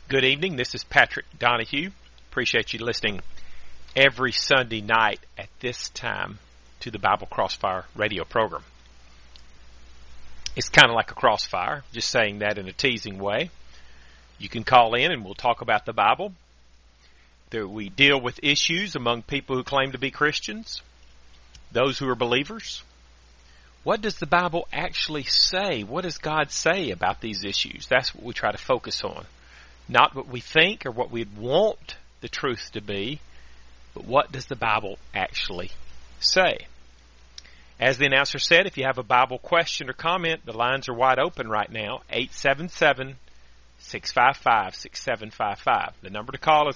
Good evening. This is Patrick Donahue. Appreciate you listening every Sunday night at this time to the Bible Crossfire radio program. It's kind of like a crossfire, just saying that in a teasing way. You can call in and we'll talk about the Bible. We deal with issues among people who claim to be Christians, those who are believers. What does the Bible actually say? What does God say about these issues? That's what we try to focus on. Not what we think or what we'd want the truth to be, but what does the Bible actually say? As the announcer said, if you have a Bible question or comment, the lines are wide open right now, 877-655-6755. The number to call is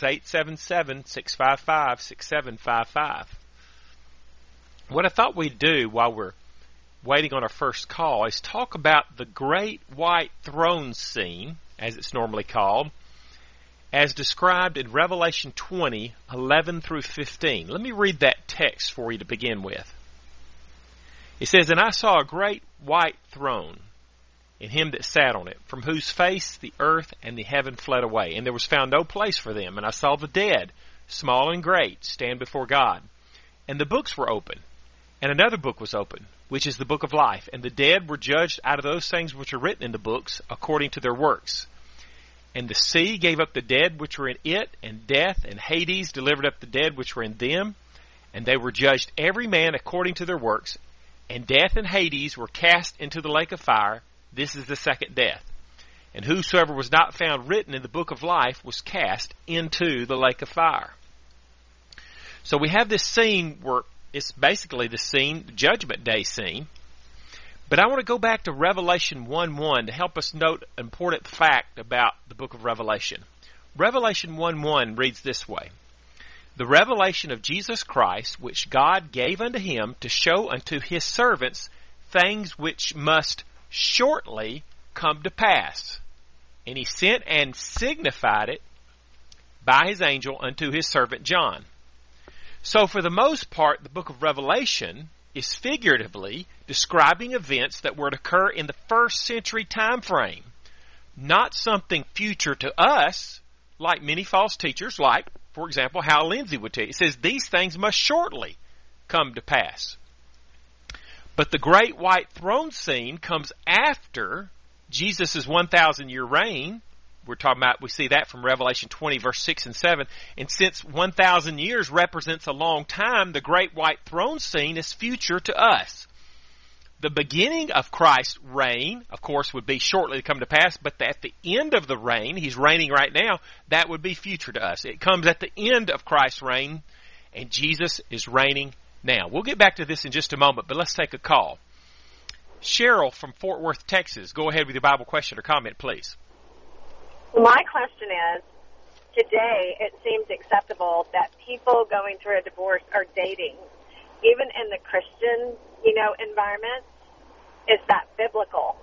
877-655-6755. What I thought we'd do while we're waiting on our first call is talk about the great white throne scene, as it's normally called, as described in Revelation 20, 11 through 15. Let me read that text for you to begin with. It says, "And I saw a great white throne, and him that sat on it, from whose face the earth and the heaven fled away, and there was found no place for them. And I saw the dead, small and great, stand before God. And the books were open, and another book was open, which is the book of life. And the dead were judged out of those things which are written in the books, according to their works. And the sea gave up the dead which were in it, and death and Hades delivered up the dead which were in them. And they were judged every man according to their works. And death and Hades were cast into the lake of fire. This is the second death. And whosoever was not found written in the book of life was cast into the lake of fire." So we have this scene where it's basically the scene, the Judgment Day scene. But I want to go back to Revelation 1:1 to help us note an important fact about the book of Revelation. Revelation 1:1 reads this way: "The revelation of Jesus Christ, which God gave unto him to show unto his servants things which must shortly come to pass. And he sent and signified it by his angel unto his servant John." So for the most part, the book of Revelation is figuratively describing events that were to occur in the first century time frame, not something future to us, like many false teachers, like, for example, Hal Lindsey would tell you. It says these things must shortly come to pass. But the great white throne scene comes after Jesus' 1,000-year reign. We see that from Revelation 20, verse 6 and 7. And since 1,000 years represents a long time, the great white throne scene is future to us. The beginning of Christ's reign, of course, would be shortly to come to pass, but at the end of the reign, he's reigning right now, that would be future to us. It comes at the end of Christ's reign, and Jesus is reigning now. We'll get back to this in just a moment, but let's take a call. Cheryl from Fort Worth, Texas, go ahead with your Bible question or comment, please. My question is, today it seems acceptable that people going through a divorce are dating, even in the Christian, environment. Is that biblical?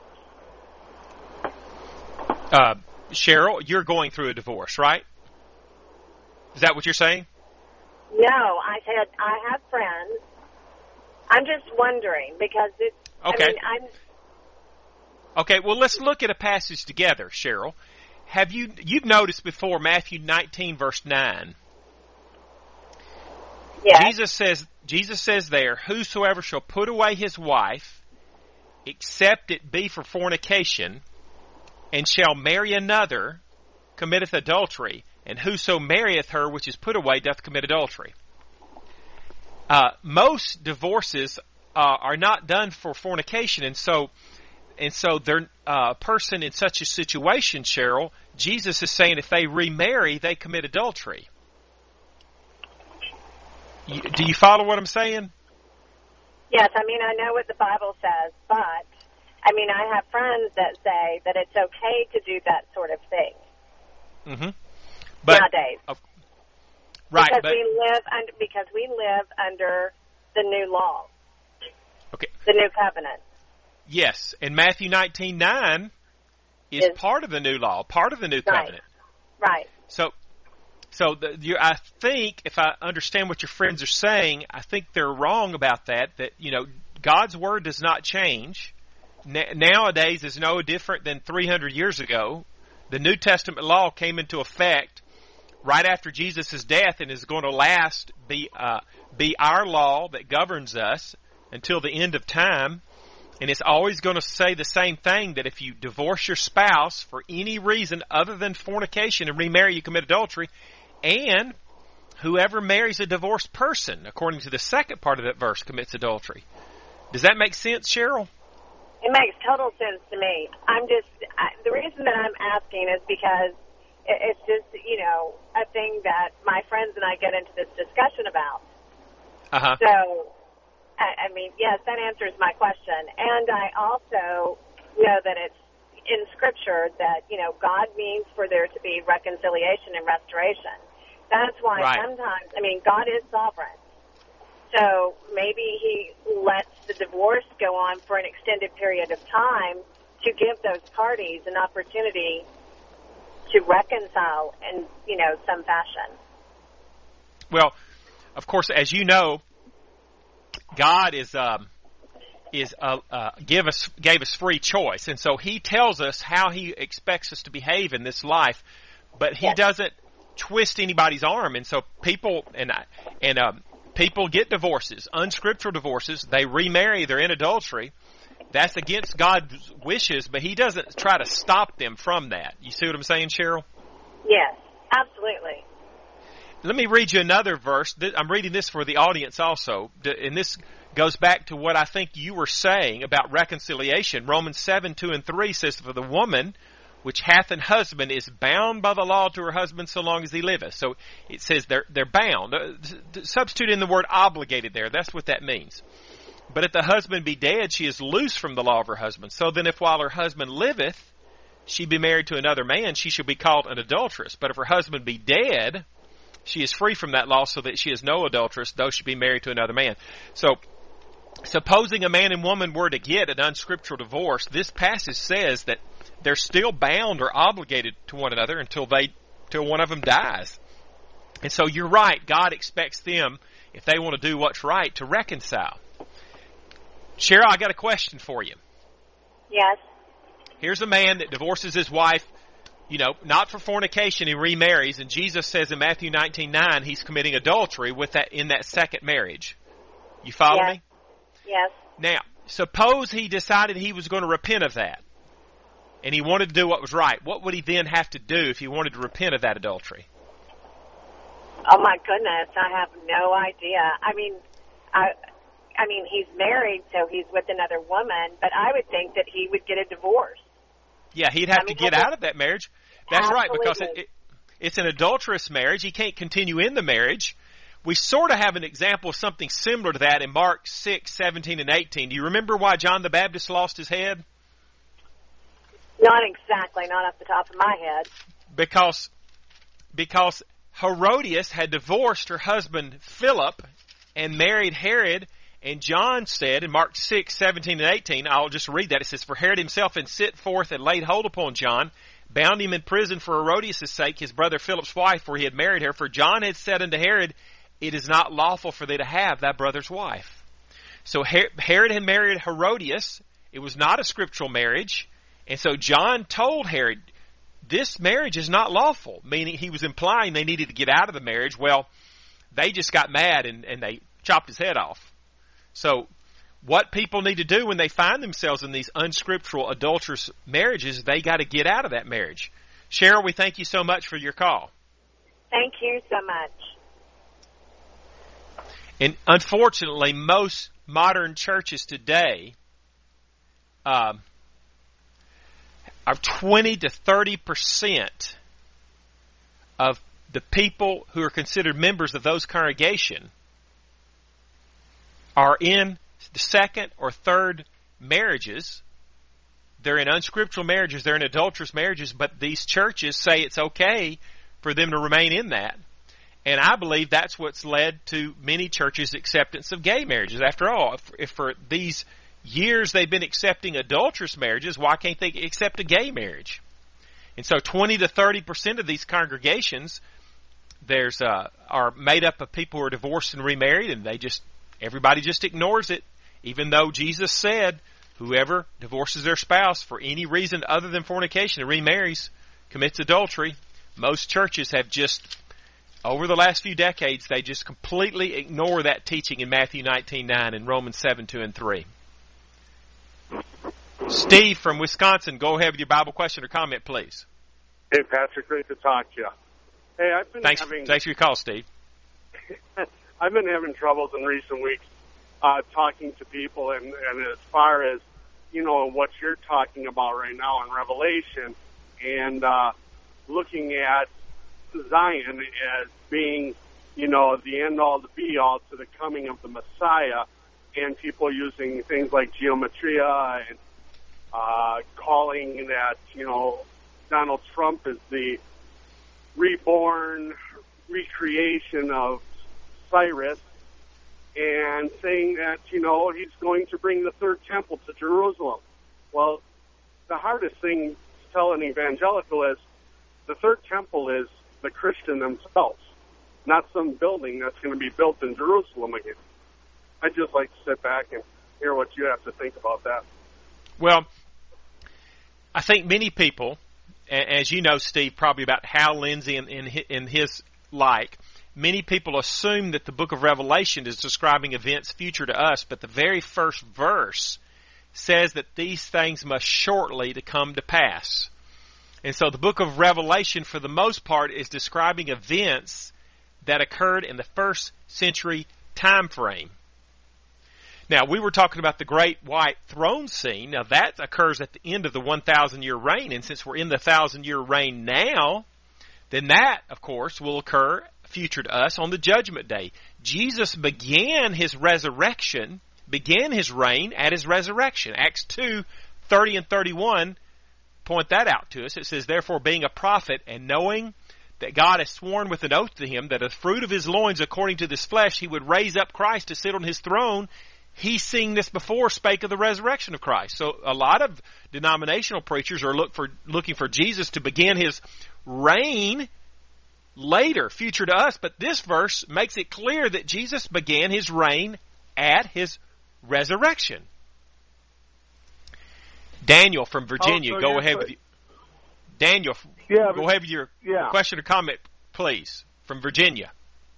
Cheryl, you're going through a divorce, right? Is that what you're saying? No, I have friends. I'm just wondering because it's. Okay. Okay, well, let's look at a passage together, Cheryl. You've noticed before Matthew 19, verse 9. Yes. Jesus says there, "Whosoever shall put away his wife, except it be for fornication, and shall marry another, committeth adultery, and whoso marrieth her which is put away doth commit adultery." Most divorces are not done for fornication, and so they're a person in such a situation, Cheryl, Jesus is saying if they remarry, they commit adultery. Do you follow what I'm saying? Yes, I know what the Bible says, but, I have friends that say that it's okay to do that sort of thing. Mm-hmm. Nowadays. Right. Because we live under the new law. Okay. The new covenant. Yes, and Matthew 19:9 is part of the new law, part of the new covenant. Right. So I think, if I understand what your friends are saying, I think they're wrong about that, God's Word does not change. Nowadays is no different than 300 years ago. The New Testament law came into effect right after Jesus' death and is going to be our law that governs us until the end of time. And it's always going to say the same thing, that if you divorce your spouse for any reason other than fornication and remarry, you commit adultery. And whoever marries a divorced person, according to the second part of that verse, commits adultery. Does that make sense, Cheryl? It makes total sense to me. The reason that I'm asking is because it's just, a thing that my friends and I get into this discussion about. Uh-huh. So, yes, that answers my question. And I also know that it's in Scripture that, God means for there to be reconciliation and restoration. That's why sometimes, God is sovereign. So maybe he lets the divorce go on for an extended period of time to give those parties an opportunity to reconcile in, some fashion. Well, of course, as you know, God gave us free choice, and so He tells us how He expects us to behave in this life, but He doesn't twist anybody's arm. And so people people get divorces, unscriptural divorces. They remarry. They're in adultery. That's against God's wishes, but He doesn't try to stop them from that. You see what I'm saying, Cheryl? Yes, absolutely. Let me read you another verse. I'm reading this for the audience also, and this goes back to what I think you were saying about reconciliation. Romans 7:2-3 says, "For the woman which hath an husband is bound by the law to her husband so long as he liveth." So it says they're bound. Substitute in the word obligated there. That's what that means. "But if the husband be dead, she is loose from the law of her husband. So then if while her husband liveth, she be married to another man, she shall be called an adulteress. But if her husband be dead, she is free from that law, so that she is no adulteress, though she be married to another man." So, supposing a man and woman were to get an unscriptural divorce, this passage says that they're still bound or obligated to one another until one of them dies. And so you're right, God expects them, if they want to do what's right, to reconcile. Cheryl, I got a question for you. Yes. Here's a man that divorces his wife, not for fornication, he remarries, and Jesus says in Matthew 19:9 he's committing adultery in that second marriage. You follow me? Yes. Now, suppose he decided he was going to repent of that, and he wanted to do what was right. What would he then have to do if he wanted to repent of that adultery? Oh my goodness, I have no idea. He's married, so he's with another woman, but I would think that he would get a divorce. Yeah, he'd have to get out of that marriage. That's Absolutely. Right, because it's an adulterous marriage. He can't continue in the marriage. We sort of have an example of something similar to that in Mark 6:17-18. Do you remember why John the Baptist lost his head? Not exactly, not off the top of my head. Because Herodias had divorced her husband Philip and married Herod, and John said in Mark 6:17-18, I'll just read that. It says, "For Herod himself had set forth and laid hold upon John, bound him in prison for Herodias' sake, his brother Philip's wife, for he had married her. For John had said unto Herod, It is not lawful for thee to have thy brother's wife." So Herod had married Herodias. It was not a scriptural marriage. And so John told Herod, this marriage is not lawful, meaning he was implying they needed to get out of the marriage. Well, they just got mad and they chopped his head off. So what people need to do when they find themselves in these unscriptural adulterous marriages, they got to get out of that marriage. Cheryl, we thank you so much for your call. Thank you so much. And unfortunately, most modern churches today are 20 to 30% of the people who are considered members of those congregations are in the second or third marriages. They're in unscriptural marriages, they're in adulterous marriages, but these churches say it's okay for them to remain in that. And I believe that's what's led to many churches' acceptance of gay marriages. After all, if for these years they've been accepting adulterous marriages, why can't they accept a gay marriage? And so 20 to 30% of these congregations are made up of people who are divorced and remarried, and everybody just ignores it, even though Jesus said whoever divorces their spouse for any reason other than fornication and remarries commits adultery, most churches have just, over the last few decades, they just completely ignore that teaching in Matthew 19:9 and Romans 7:2 and 3. Steve from Wisconsin, go ahead with your Bible question or comment, please. Hey, Patrick, great to talk to you. Hey, I've been Thanks for your call, Steve. I've been having troubles in recent weeks talking to people, and as far as, you know, what you're talking about right now in Revelation, and looking at Zion as being, you know, the end-all, the be-all to the coming of the Messiah, and people using things like geometria and calling that, you know, Donald Trump is the reborn recreation of Cyrus, and saying that, you know, he's going to bring the third temple to Jerusalem. Well, the hardest thing to tell an evangelical is the third temple is the Christian themselves, not some building that's going to be built in Jerusalem again. I'd just like to sit back and hear what you have to think about that. Well, I think many people, as you know, Steve, probably about Hal Lindsey and his like, many people assume that the book of Revelation is describing events future to us, but the very first verse says that these things must shortly to come to pass. And so the book of Revelation, for the most part, is describing events that occurred in the first century time frame. Now, we were talking about the great white throne scene. Now, that occurs at the end of the 1,000-year reign, and since we're in the 1,000-year reign now, then that, of course, will occur future to us on the Judgment Day. Jesus began his resurrection, began his reign at his resurrection. Acts 2:30 and 31 point that out to us. It says, therefore, being a prophet and knowing that God has sworn with an oath to him that of the fruit of his loins, according to this flesh, he would raise up Christ to sit on his throne, he, seeing this before, spake of the resurrection of Christ. So a lot of denominational preachers are looking for Jesus to begin his reign later, future to us, but this verse makes it clear that Jesus began his reign at his resurrection. Daniel from Virginia, go ahead with you. Daniel, go ahead with your question or comment, please, from Virginia.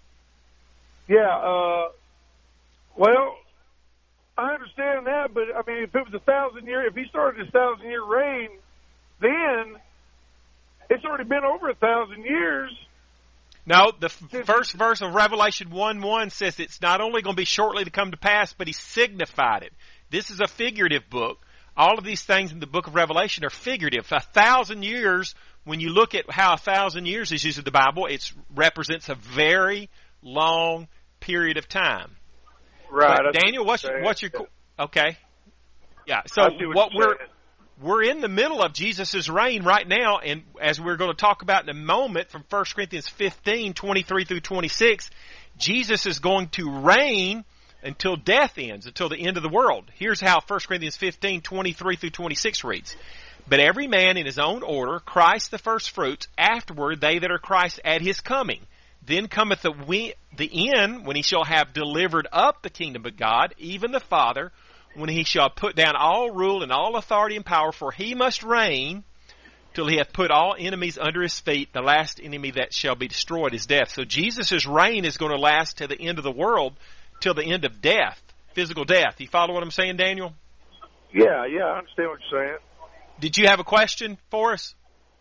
Yeah, well, I understand that, but I mean, if it was 1,000-year, if he started his 1,000-year reign, then it's already been over 1,000 years. No, the first verse of Revelation 1:1 says it's not only going to be shortly to come to pass, but he signified it. This is a figurative book. All of these things in the book of Revelation are figurative. 1,000 years, when you look at how 1,000 years is used in the Bible, it represents a very long period of time. Right. But Daniel, what's your okay? Yeah. So we're in the middle of Jesus' reign right now, and as we're going to talk about in a moment from 1 Corinthians 15:23 through 26, Jesus is going to reign until death ends, until the end of the world. Here's how 1 Corinthians 15:23 through 26 reads. But every man in his own order, Christ the first fruits, afterward they that are Christ at his coming. Then cometh the end, when he shall have delivered up the kingdom of God, even the Father, when he shall put down all rule and all authority and power, for he must reign till he hath put all enemies under his feet. The last enemy that shall be destroyed is death. So Jesus' reign is going to last to the end of the world, till the end of death, physical death. You follow what I'm saying, Daniel? Yeah, I understand what you're saying. Did you have a question for us?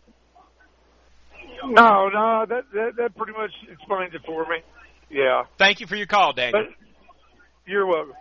No, that pretty much explains it for me. Yeah. Thank you for your call, Daniel. But you're welcome.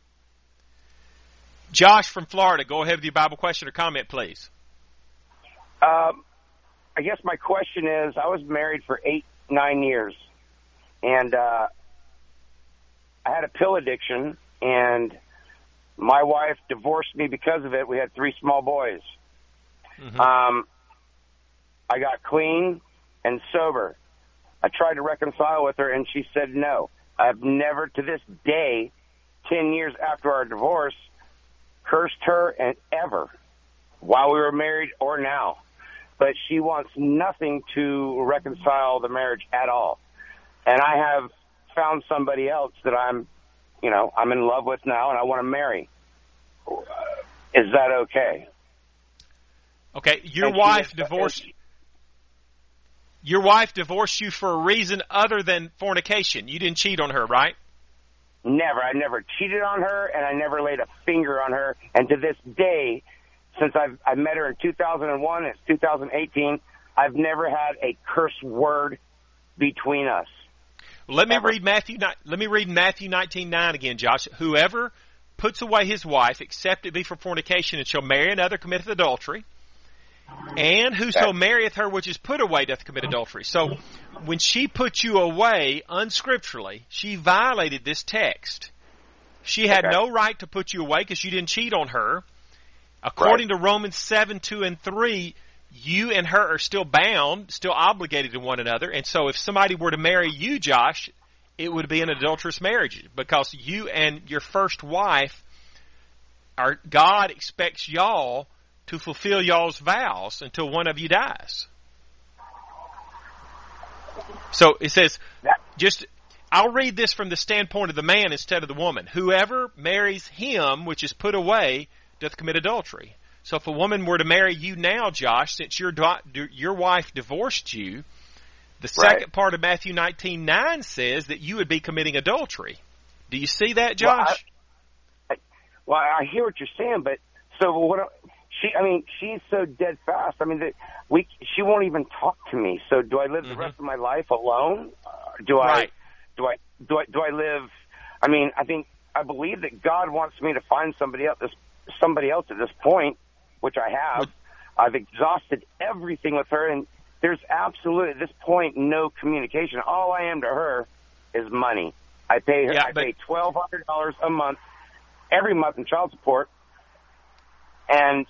Josh from Florida, go ahead with your Bible question or comment, please. I guess my question is, I was married for 9 years, and I had a pill addiction, and my wife divorced me because of it. We had 3 small boys. Mm-hmm. I got clean and sober. I tried to reconcile with her, and she said no. I've never, to this day, 10 years after our divorce, cursed her and ever, while we were married or now. But she wants nothing to reconcile the marriage at all. And I have found somebody else that I'm in love with now, and I want to marry. Is that okay? Okay, your wife divorced. Your wife divorced you for a reason other than fornication. You didn't cheat on her, right? Never. I never cheated on her, and I never laid a finger on her. And to this day, since I met her in 2001, it's 2018, I've never had a curse word between us. Well, let me read Matthew 19:9 again, Josh. Whoever puts away his wife, except it be for fornication, and shall marry another, committeth adultery. And whoso marrieth her which is put away doth commit adultery. So when she put you away unscripturally, she violated this text. She had no right to put you away because you didn't cheat on her. According to Romans 7:2-3, you and her are still bound, still obligated to one another. And so if somebody were to marry you, Josh, it would be an adulterous marriage because you and your first wife, God expects y'all to fulfill y'all's vows until one of you dies. So it says, I'll read this from the standpoint of the man instead of the woman. Whoever marries him which is put away doth commit adultery. So if a woman were to marry you now, Josh, since your wife divorced you, the second part of Matthew 19:9 says that you would be committing adultery. Do you see that, Josh? Well, I hear what you're saying, but so what? She's so dead fast. I mean, she won't even talk to me. So do I live the rest of my life alone? Do I live? I mean, I believe that God wants me to find somebody else at this point, which I have. I've exhausted everything with her, and there's absolutely at this point no communication. All I am to her is money. I pay her. I pay $1,200 a month every month in child support, and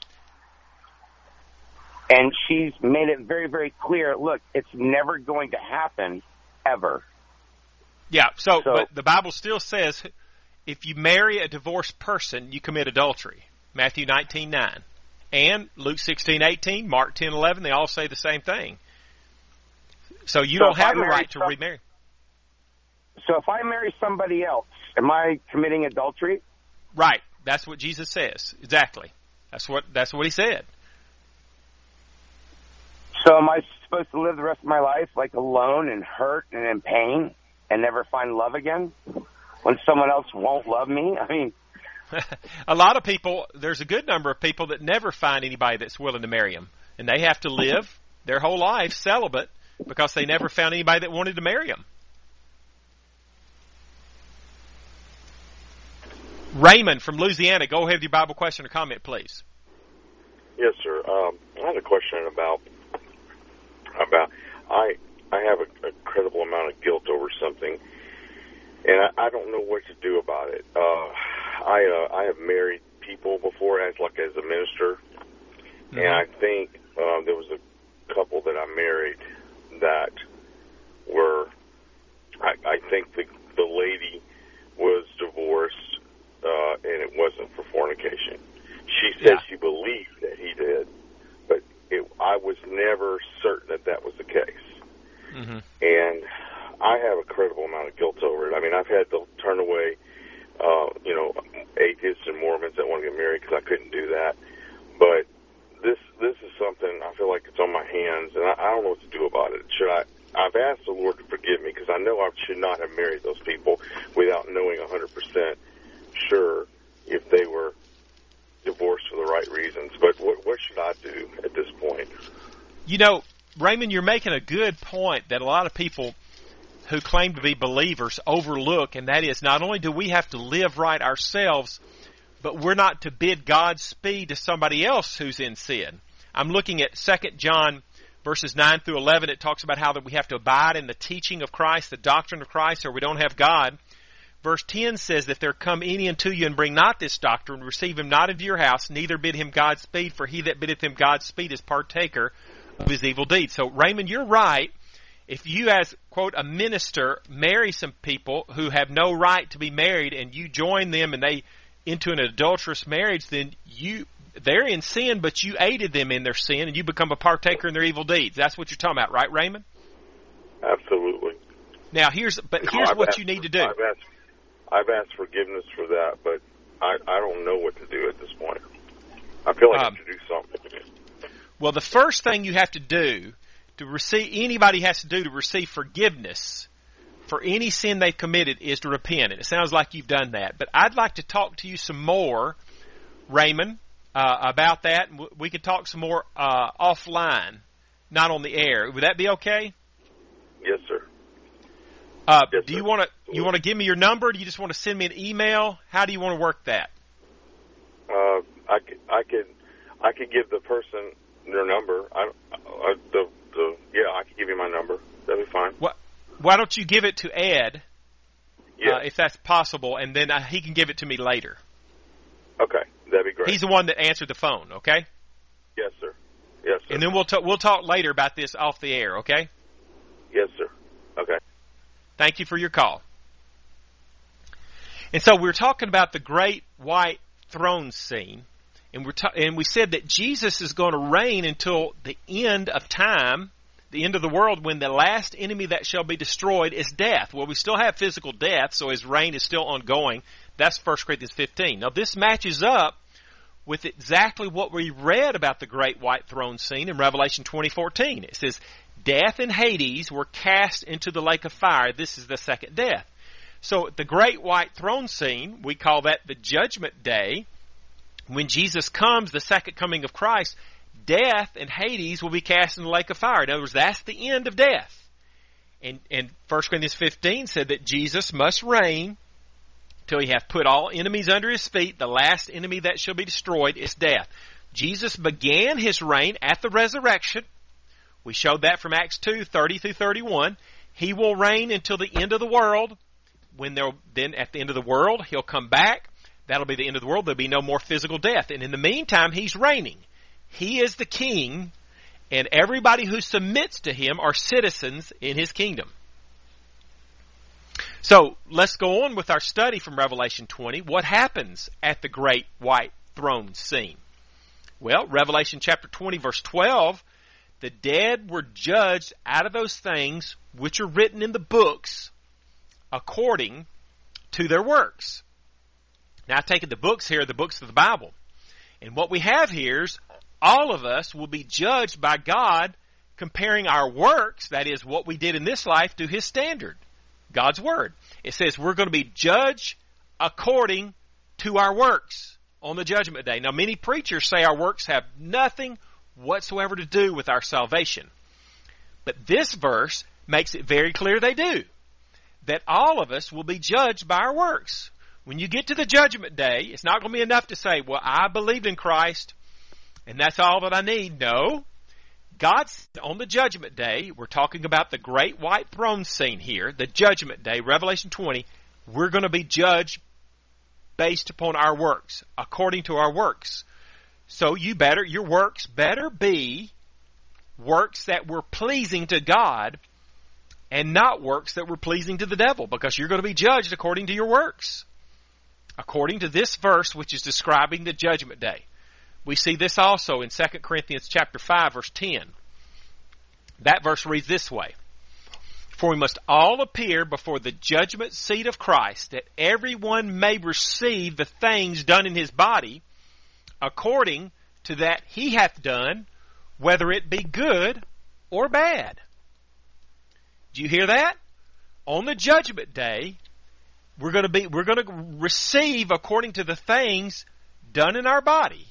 she's made it very, very clear, look, it's never going to happen, ever. Yeah, so but the Bible still says if you marry a divorced person, you commit adultery. Matthew 19:9. And Luke 16:18, Mark 10:11, they all say the same thing. So you don't have a right to remarry. So if I marry somebody else, am I committing adultery? Right. That's what Jesus says. Exactly. That's what he said. So am I supposed to live the rest of my life like alone and hurt and in pain and never find love again when someone else won't love me? I mean, a lot of people, there's a good number of people that never find anybody that's willing to marry them. And they have to live their whole life celibate because they never found anybody that wanted to marry them. Raymond from Louisiana, go ahead with your Bible question or comment, please. Yes, sir. I had a question about I have an incredible amount of guilt over something, and I don't know what to do about it. I have married people before as a minister, and I think there was a couple that I married that were, I think the lady was divorced, and it wasn't for fornication. She said she believed that he did, but I was never certain that was the case. Mm-hmm. And I have a credible amount of guilt over it. I mean, I've had to turn away, atheists and Mormons that want to get married because I couldn't do that. But this is something I feel like it's on my hands, and I don't know what to do about it. I've asked the Lord to forgive me because I know I should not have married those people without knowing 100% sure if they were divorced for the right reasons. But what should I do at this point? Raymond, you're making a good point that a lot of people who claim to be believers overlook, and that is not only do we have to live right ourselves, but we're not to bid Godspeed to somebody else who's in sin. I'm looking at 2 John verses 9-11. It talks about how that we have to abide in the teaching of Christ, the doctrine of Christ, or we don't have God. Verse 10 says, if there come any unto you and bring not this doctrine, receive him not into your house, neither bid him Godspeed, for he that biddeth him Godspeed is partaker of his evil deeds. So, Raymond, you're right. If you, as, quote, a minister, marry some people who have no right to be married and you join them and they into an adulterous marriage, then they're in sin, but you aided them in their sin and you become a partaker in their evil deeds. That's what you're talking about, right, Raymond? Absolutely. Now, here's what you need to do. I've asked forgiveness for that, but I don't know what to do at this point. I feel like I have to do something. Well, the first thing you have to do to receive, anybody has to do to receive forgiveness for any sin they've committed is to repent. And it sounds like you've done that. But I'd like to talk to you some more, Raymond, about that. And we could talk some more offline, not on the air. Would that be okay? Yes, sir. Yes, do you want to give me your number? Or do you just want to send me an email? How do you want to work that? I could give the person their number. I could give you my number. That'd be fine. Why don't you give it to Ed, yes. If that's possible, and then he can give it to me later. Okay, that'd be great. He's the one that answered the phone. Okay. Yes, sir. Yes, sir. And then we'll talk later about this off the air. Okay. Yes, sir. Okay. Thank you for your call. And so we're talking about the great white throne scene, and we said that Jesus is going to reign until the end of time, the end of the world, when the last enemy that shall be destroyed is death. Well, we still have physical death, so his reign is still ongoing. That's 1 Corinthians 15. Now, this matches up with exactly what we read about the great white throne scene in Revelation 20:14. It says, death and Hades were cast into the lake of fire. This is the second death. So the great white throne scene, we call that the judgment day. When Jesus comes, the second coming of Christ, death and Hades will be cast in the lake of fire. In other words, that's the end of death. And 1 Corinthians 15 said that Jesus must reign till he hath put all enemies under his feet. The last enemy that shall be destroyed is death. Jesus began his reign at the resurrection. We showed that from Acts 2:30 through 31. He will reign until the end of the world. Then at the end of the world, he'll come back. That'll be the end of the world. There'll be no more physical death. And in the meantime, he's reigning. He is the king, and everybody who submits to him are citizens in his kingdom. So let's go on with our study from Revelation 20. What happens at the great white throne scene? Well, Revelation chapter 20, verse 12, the dead were judged out of those things which are written in the books according to their works. Now, I've taken the books here, the books of the Bible. And what we have here is all of us will be judged by God comparing our works, that is, what we did in this life, to his standard, God's Word. It says we're going to be judged according to our works on the judgment day. Now, many preachers say our works have nothing whatsoever to do with our salvation. But this verse makes it very clear they do. That all of us will be judged by our works. When you get to the judgment day, it's not going to be enough to say, well, I believed in Christ, and that's all that I need. No. God's on the judgment day, we're talking about the great white throne scene here, the judgment day, Revelation 20, we're going to be judged based upon our works, according to our works. So your works better be works that were pleasing to God and not works that were pleasing to the devil, because you're going to be judged according to your works. According to this verse, which is describing the judgment day. We see this also in 2 Corinthians chapter 5, verse 10. That verse reads this way. For we must all appear before the judgment seat of Christ, that everyone may receive the things done in his body, according to that he hath done, whether it be good or bad. Do you hear that? On the judgment day, we're going to receive according to the things done in our body,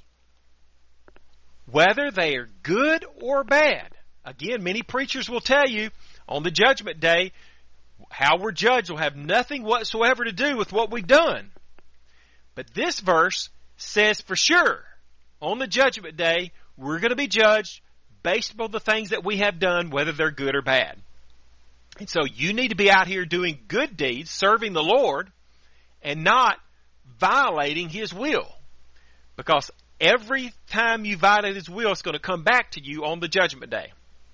whether they are good or bad. Again, many preachers will tell you on the judgment day, how we're judged will have nothing whatsoever to do with what we've done. But this verse says for sure, on the judgment day, we're going to be judged based upon the things that we have done, whether they're good or bad. And so you need to be out here doing good deeds, serving the Lord, and not violating his will. Because every time you violate his will, it's going to come back to you on the judgment day.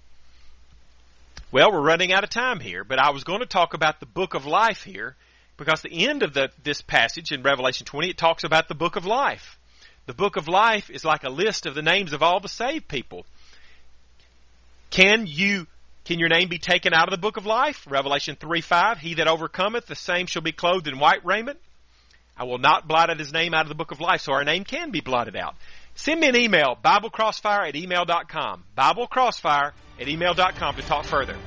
Well, we're running out of time here, but I was going to talk about the book of life here, because the end of this passage in Revelation 20, it talks about the book of life. The book of life is like a list of the names of all the saved people. Can your name be taken out of the book of life? Revelation 3:5, he that overcometh, the same shall be clothed in white raiment. I will not blot out his name out of the book of life, so our name can be blotted out. Send me an email, BibleCrossfire@email.com. BibleCrossfire@email.com to talk further.